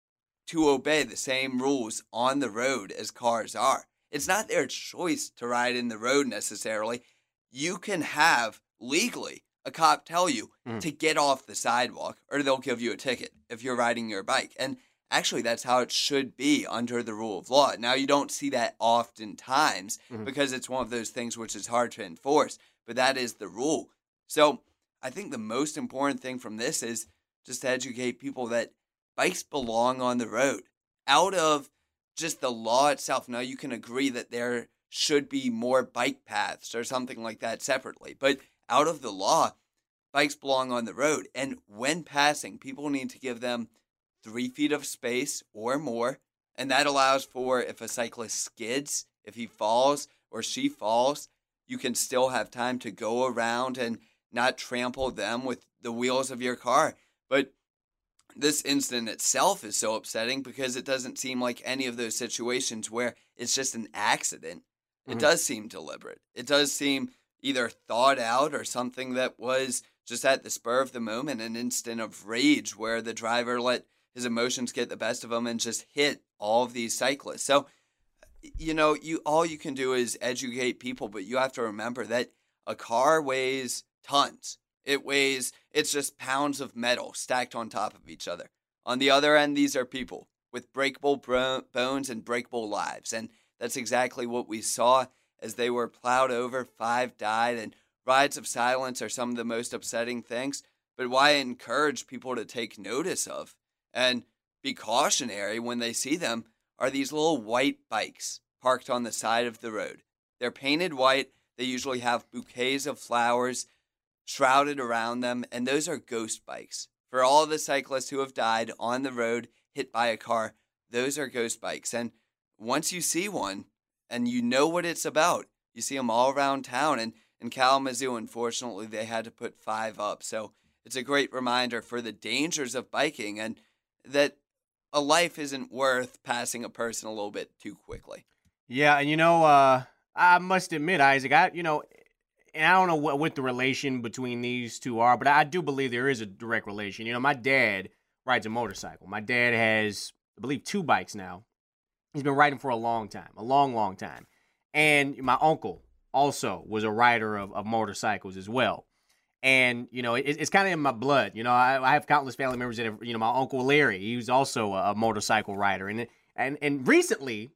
to obey the same rules on the road as cars are. It's not their choice to ride in the road necessarily. You can have, legally, a cop tell you mm. to get off the sidewalk, or they'll give you a ticket if you're riding your bike. And actually, that's how it should be under the rule of law. Now, you don't see that oftentimes mm-hmm. because it's one of those things which is hard to enforce, but that is the rule. So I think the most important thing from this is just to educate people that bikes belong on the road. Out of just the law itself, now you can agree that there should be more bike paths or something like that separately, but out of the law, bikes belong on the road. And when passing, people need to give them three feet of space or more, and that allows for if a cyclist skids, if he falls or she falls, you can still have time to go around and not trample them with the wheels of your car. But this incident itself is so upsetting because it doesn't seem like any of those situations where it's just an accident. It mm-hmm. does seem deliberate. It does seem either thought out or something that was just at the spur of the moment, an instant of rage where the driver let his emotions get the best of him and just hit all of these cyclists. So, you know, you all you can do is educate people, but you have to remember that a car weighs tons. It weighs, it's just pounds of metal stacked on top of each other. On the other end, these are people with breakable bro- bones and breakable lives. And that's exactly what we saw as they were plowed over. Five died, and rides of silence are some of the most upsetting things. But why encourage people to take notice of and be cautionary when they see them are these little white bikes parked on the side of the road. They're painted white. They usually have bouquets of flowers shrouded around them, and those are ghost bikes. For all the cyclists who have died on the road hit by a car, those are ghost bikes. And once you see one and you know what it's about, you see them all around town. And in Kalamazoo, unfortunately, they had to put five up. So it's a great reminder for the dangers of biking and that a life isn't worth passing a person a little bit too quickly. Yeah, and you know, uh, I must admit, Isaac, I, you know, and I don't know what, what the relation between these two are, but I do believe there is a direct relation. You know, my dad rides a motorcycle. My dad has, I believe, two bikes now. He's been riding for a long time, a long, long time. And my uncle also was a rider of, of motorcycles as well. And, you know, it, it's kind of in my blood. You know, I, I have countless family members that have, you know, my Uncle Larry, he was also a, a motorcycle rider. And, and, and recently,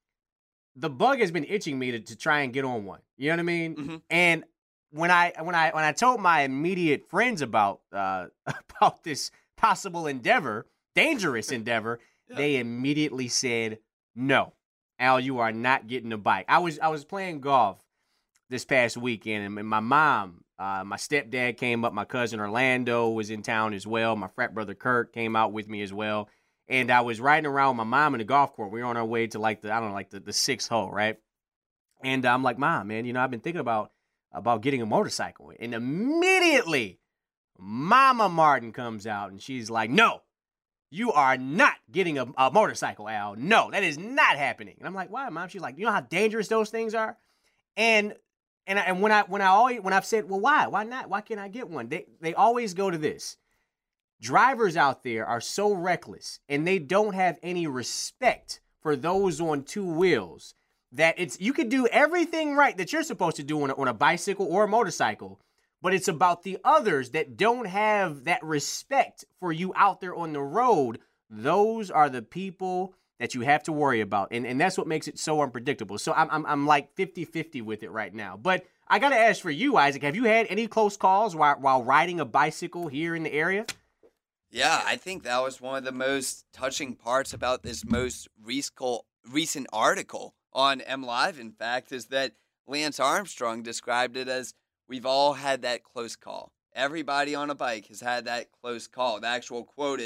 the bug has been itching me to, to try and get on one. You know what I mean? Mm-hmm. And when I when I when I told my immediate friends about uh, about this possible endeavor, dangerous endeavor, yeah. they immediately said, "No, Al, you are not getting a bike." I was I was playing golf this past weekend, and my mom, uh, my stepdad came up, my cousin Orlando was in town as well, my frat brother Kurt came out with me as well, and I was riding around with my mom in the golf court. We were on our way to like the I don't know like the, the sixth hole, right? And I'm like, Mom, man, you know, I've been thinking about. about getting a motorcycle. And immediately, Mama Martin comes out and she's like, no, you are not getting a, a motorcycle, Al. No, that is not happening. And I'm like, why, Mom? She's like, you know how dangerous those things are? And and and when I when I always when I've said, well, why? Why not? Why can't I get one? They they always go to this. Drivers out there are so reckless and they don't have any respect for those on two wheels that it's you could do everything right that you're supposed to do on a, on a bicycle or a motorcycle, but it's about the others that don't have that respect for you out there on the road. Those are the people that you have to worry about, and, and that's what makes it so unpredictable. So I'm, I'm I'm like fifty-fifty with it right now. But I got to ask for you, Isaac, have you had any close calls while, while riding a bicycle here in the area? Yeah, I think that was one of the most touching parts about this most recent article on M Live, in fact, is that Lance Armstrong described it as we've all had that close call. Everybody on a bike has had that close call. The actual quote is,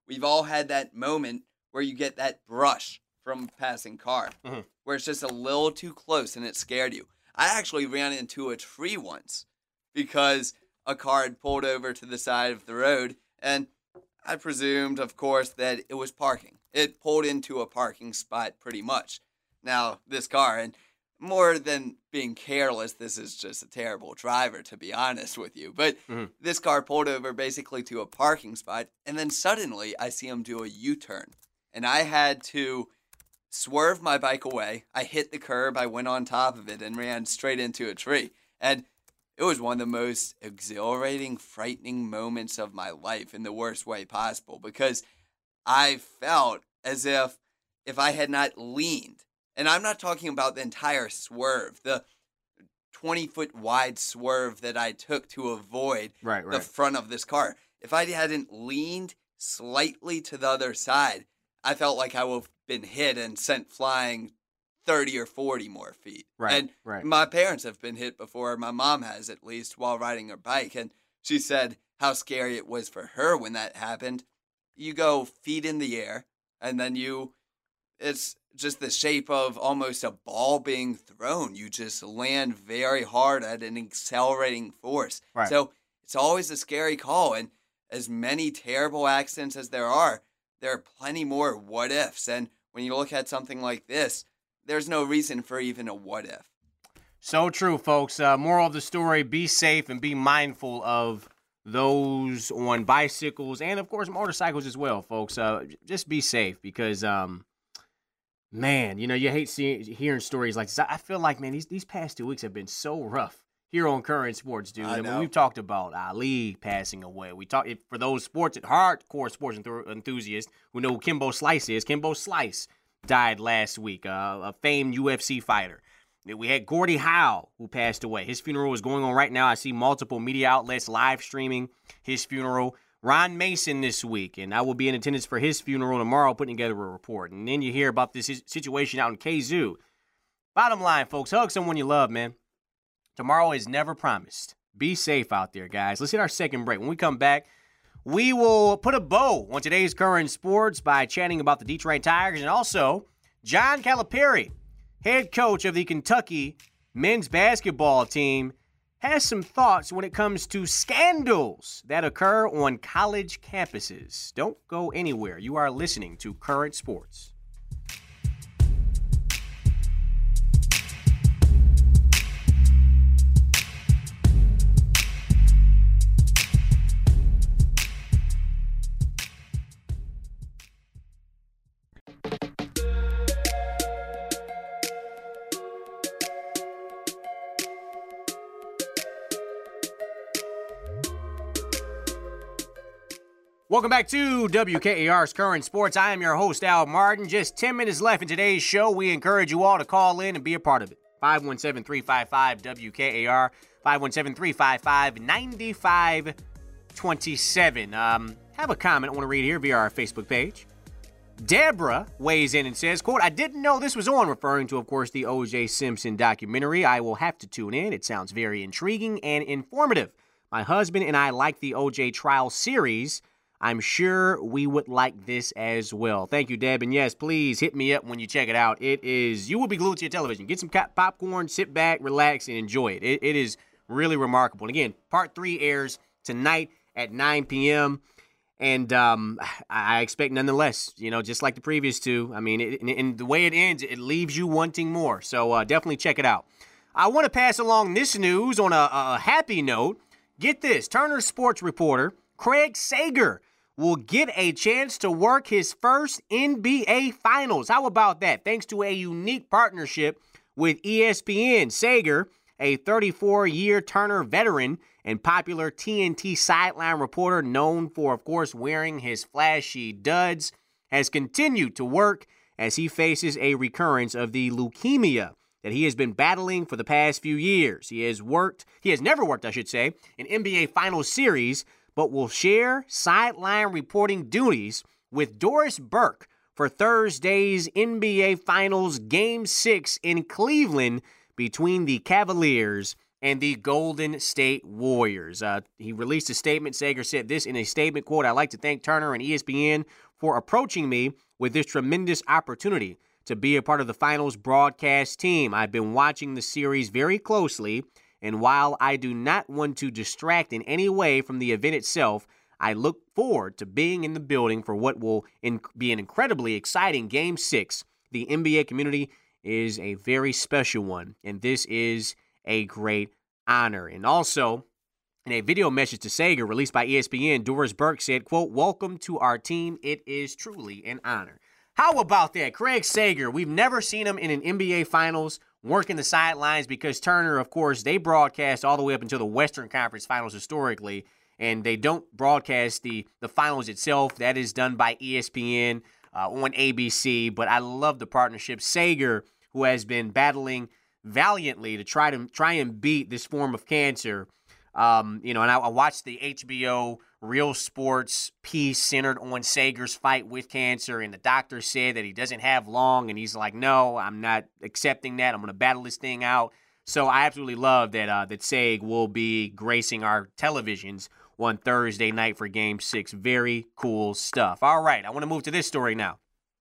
we've all had that moment where you get that brush from a passing car, mm-hmm. where it's just a little too close and it scared you. I actually ran into a tree once because a car had pulled over to the side of the road, and I presumed, of course, that it was parking. It pulled into a parking spot pretty much. Now, this car, and more than being careless, this is just a terrible driver, to be honest with you. But mm-hmm. this car pulled over basically to a parking spot, and then suddenly I see him do a U-turn. And I had to swerve my bike away. I hit the curb, I went on top of it, and ran straight into a tree. And it was one of the most exhilarating, frightening moments of my life in the worst way possible, because I felt as if if I had not leaned, and I'm not talking about the entire swerve, the twenty-foot wide swerve that I took to avoid right, right. the front of this car. If I hadn't leaned slightly to the other side, I felt like I would have been hit and sent flying thirty or forty more feet. Right, and right. my parents have been hit before. My mom has, at least, while riding her bike. And she said how scary it was for her when that happened. You go feet in the air, and then you, it's just the shape of almost a ball being thrown. You just land very hard at an accelerating force. Right. So it's always a scary call. And as many terrible accidents as there are, there are plenty more what ifs. And when you look at something like this, there's no reason for even a what if. So true, folks. Uh, moral of the story, be safe and be mindful of those on bicycles and, of course, motorcycles as well, folks. Uh, just be safe because, um, man, you know, you hate seeing, hearing stories like this. I feel like, man, these, these past two weeks have been so rough here on Current Sports, dude. I, I mean, we've talked about Ali passing away. We talked for those sports, hardcore sports enthusiasts who know who Kimbo Slice is. Kimbo Slice died last week, uh, a famed U F C fighter. We had Gordie Howe, who passed away. His funeral is going on right now. I see multiple media outlets live streaming his funeral. Ron Mason this week, and I will be in attendance for his funeral tomorrow, putting together a report. And then you hear about this situation out in Kazoo. Bottom line, folks, hug someone you love, man. Tomorrow is never promised. Be safe out there, guys. Let's hit our second break. When we come back, we will put a bow on today's Current Sports by chatting about the Detroit Tigers and also John Calipari, head coach of the Kentucky men's basketball team, has some thoughts when it comes to scandals that occur on college campuses. Don't go anywhere. You are listening to Current Sports. Welcome back to W K A R's Current Sports. I am your host, Al Martin. Just ten minutes left in today's show. We encourage you all to call in and be a part of it. five one seven, three five five, W K A R, five one seven, three five five, nine five two seven. Um, have a comment I want to read here via our Facebook page. Deborah weighs in and says, quote, I didn't know this was on, referring to, of course, the O J Simpson documentary. I will have to tune in. It sounds very intriguing and informative. My husband and I like the O J trial series. I'm sure we would like this as well. Thank you, Deb. And yes, please hit me up when you check it out. It is, you will be glued to your television. Get some popcorn, sit back, relax, and enjoy it. It, it is really remarkable. And again, part three airs tonight at nine p.m. And um, I expect nonetheless, you know, just like the previous two, I mean, it, and the way it ends, it leaves you wanting more. So uh, definitely check it out. I want to pass along this news on a, a happy note. Get this, Turner sports reporter Craig Sager will get a chance to work his first N B A Finals. How about that? Thanks to a unique partnership with E S P N. Sager, a thirty-four-year Turner veteran and popular T N T sideline reporter known for, of course, wearing his flashy duds, has continued to work as he faces a recurrence of the leukemia that he has been battling for the past few years. He has worked, he has never worked, I should say, an N B A Finals series, but will share sideline reporting duties with Doris Burke for Thursday's N B A Finals Game six in Cleveland between the Cavaliers and the Golden State Warriors. Uh, he released a statement. Sager said this in a statement, quote, "I'd like to thank Turner and E S P N for approaching me with this tremendous opportunity to be a part of the finals broadcast team. I've been watching the series very closely, and while I do not want to distract in any way from the event itself, I look forward to being in the building for what will in- be an incredibly exciting Game six. The N B A community is a very special one, and this is a great honor." And also, in a video message to Sager released by E S P N, Doris Burke said, quote, "Welcome to our team. It is truly an honor." How about that? Craig Sager, we've never seen him in an N B A Finals working the sidelines because Turner, of course, they broadcast all the way up until the Western Conference Finals historically, and they don't broadcast the, the finals itself. That is done by E S P N uh, on A B C, but I love the partnership. Sager, who has been battling valiantly to try to try and beat this form of cancer, um, you know, and I, I watched the H B O Real Sports piece centered on Sager's fight with cancer, and the doctor said that he doesn't have long, and he's like, no, I'm not accepting that. I'm going to battle this thing out. So I absolutely love that uh, that Sag will be gracing our televisions on Thursday night for Game six. Very cool stuff. All right, I want to move to this story now.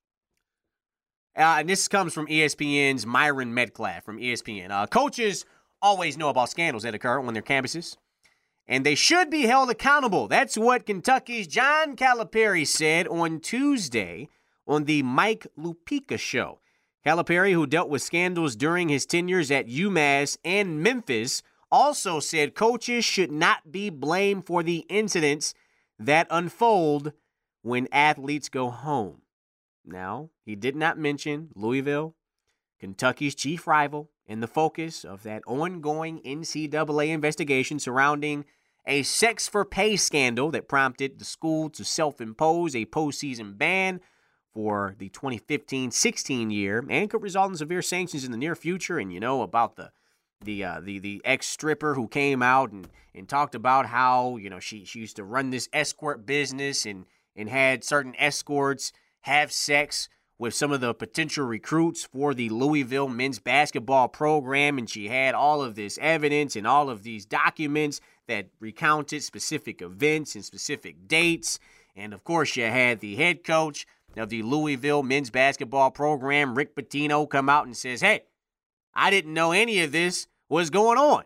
Uh, and this comes from E S P N's Myron Metcalf from E S P N. Uh, coaches always know about scandals that occur on their campuses, and they should be held accountable. That's what Kentucky's John Calipari said on Tuesday on the Mike Lupica show. Calipari, who dealt with scandals during his tenures at UMass and Memphis, also said coaches should not be blamed for the incidents that unfold when athletes go home. Now, he did not mention Louisville, Kentucky's chief rival, and the focus of that ongoing N C double A investigation surrounding a sex for pay scandal that prompted the school to self-impose a postseason ban for the twenty fifteen sixteen year and could result in severe sanctions in the near future. And you know about the the uh, the the ex-stripper who came out and, and talked about how, you know, she, she used to run this escort business and, and had certain escorts have sex with some of the potential recruits for the Louisville men's basketball program, and she had all of this evidence and all of these documents that recounted specific events and specific dates. And, of course, you had the head coach of the Louisville men's basketball program, Rick Pitino, come out and says, hey, I didn't know any of this was going on.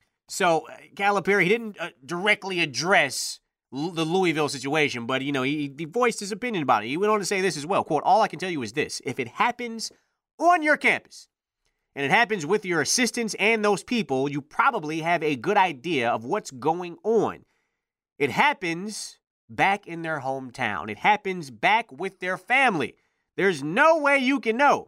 So Calipari, he didn't uh, directly address the Louisville situation, but, you know, he, he voiced his opinion about it. He went on to say this as well, quote, all I can tell you is this: if it happens on your campus and it happens with your assistants and those people, you probably have a good idea of what's going on. It happens back in their hometown. It happens back with their family. There's no way you can know.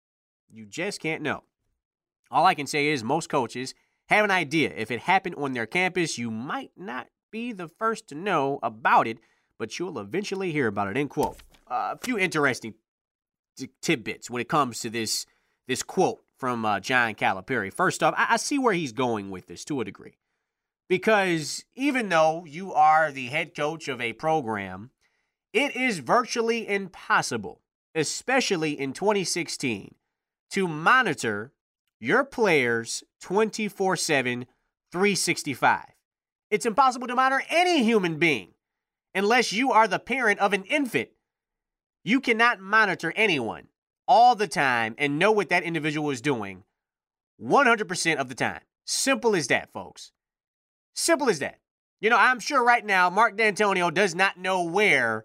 You just can't know. All I can say is most coaches have an idea. If it happened on their campus, you might not be the first to know about it, but you'll eventually hear about it, end quote. Uh, a few interesting t- tidbits when it comes to this this quote from uh, John Calipari. First off, I-, I see where he's going with this to a degree, because even though you are the head coach of a program, it is virtually impossible, especially in twenty sixteen, to monitor your players twenty-four seven, three sixty-five. It's impossible to monitor any human being unless you are the parent of an infant. You cannot monitor anyone all the time and know what that individual is doing one hundred percent of the time. Simple as that, folks. Simple as that. You know, I'm sure right now Mark D'Antonio does not know where,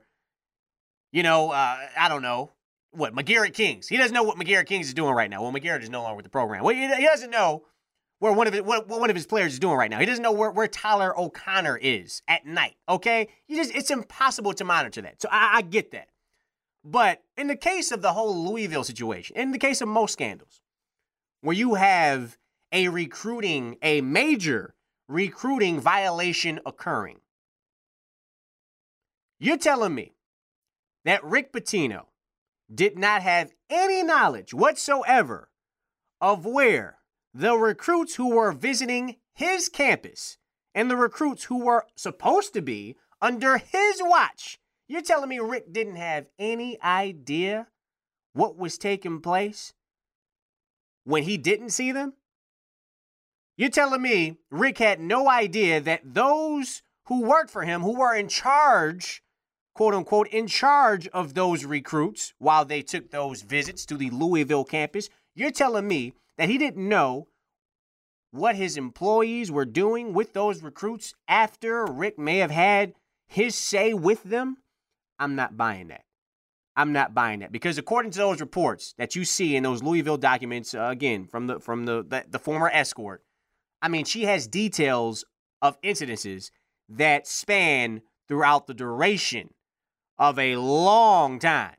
you know, uh, I don't know, what, McGarrett Kings. He doesn't know what McGarrett Kings is doing right now. Well, McGarrett is no longer with the program. Well, he, he doesn't know where one of his, what one of his players is doing right now. He doesn't know where, where Tyler O'Connor is at night, okay? You just It's impossible to monitor that. So I, I get that. But in the case of the whole Louisville situation, in the case of most scandals, where you have a recruiting, a major recruiting violation occurring, you're telling me that Rick Pitino did not have any knowledge whatsoever of where the recruits who were visiting his campus and the recruits who were supposed to be under his watch. You're telling me Rick didn't have any idea what was taking place when he didn't see them? You're telling me Rick had no idea that those who worked for him, who were in charge, quote unquote, in charge of those recruits while they took those visits to the Louisville campus, you're telling me that he didn't know what his employees were doing with those recruits after Rick may have had his say with them? I'm not buying that. I'm not buying that because according to those reports that you see in those Louisville documents, uh, again, from the from the, the the former escort, I mean, she has details of incidences that span throughout the duration of a long time.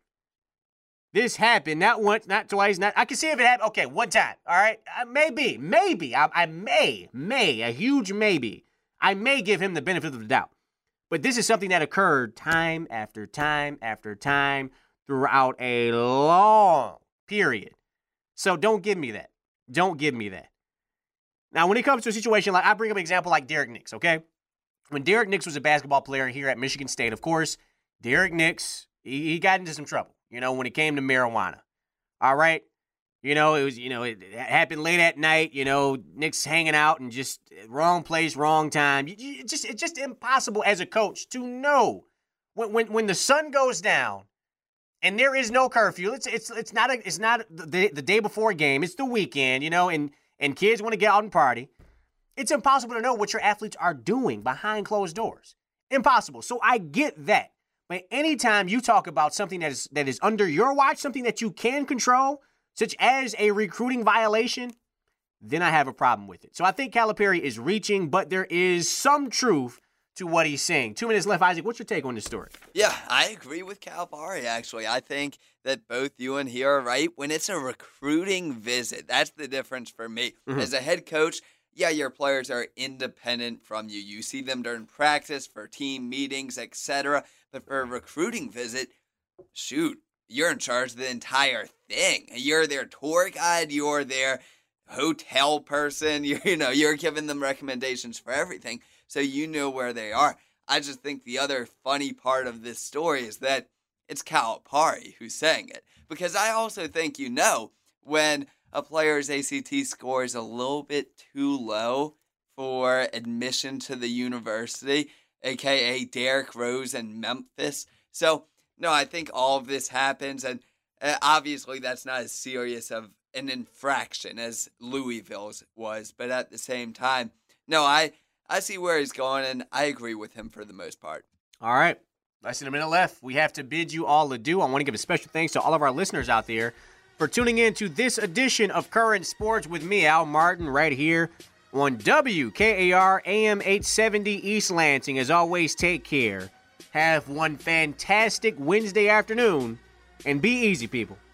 This happened not once, not twice, not, I can see if it happened, okay, one time, all right? Uh, maybe, maybe, I, I may, may, a huge maybe. I may give him the benefit of the doubt. But this is something that occurred time after time after time throughout a long period. So don't give me that. Don't give me that. Now, when it comes to a situation like, I bring up an example like Derek Nix, okay? When Derek Nix was a basketball player here at Michigan State, of course, Derek Nix, he, he got into some trouble, you know, when it came to marijuana. All right? You know, it was, you know, it, it happened late at night, you know, Nix hanging out and just wrong place, wrong time. You, you, it's, just, it's just impossible as a coach to know when, when, when the sun goes down and there is no curfew. It's it's it's not a, it's not the, the day before a game. It's the weekend, you know, and, and kids want to get out and party. It's impossible to know what your athletes are doing behind closed doors. Impossible. So I get that. But anytime you talk about something that is that is under your watch, something that you can control, such as a recruiting violation, then I have a problem with it. So I think Calipari is reaching, but there is some truth to what he's saying. Two minutes left, Isaac. What's your take on this story? Yeah, I agree with Calipari, actually. I think that both you and he are right. When it's a recruiting visit, that's the difference for me. Mm-hmm. As a head coach, yeah, your players are independent from you. You see them during practice, for team meetings, et cetera. But for a recruiting visit, shoot, you're in charge of the entire thing. You're their tour guide. You're their hotel person. You're, you know, you're giving them recommendations for everything, so you know where they are. I just think the other funny part of this story is that it's Calipari who's saying it, because I also think, you know, when a player's A C T score is a little bit too low for admission to the university, aka Derrick Rose and Memphis. So, no, I think all of this happens, and uh, obviously that's not as serious of an infraction as Louisville's was, but at the same time, no, I, I see where he's going, and I agree with him for the most part. All right, less than a minute left. We have to bid you all adieu. I want to give a special thanks to all of our listeners out there for tuning in to this edition of Current Sports with me, Al Martin, right here on W K A R A M eight seventy East Lansing. As always, take care. Have one fantastic Wednesday afternoon, and be easy, people.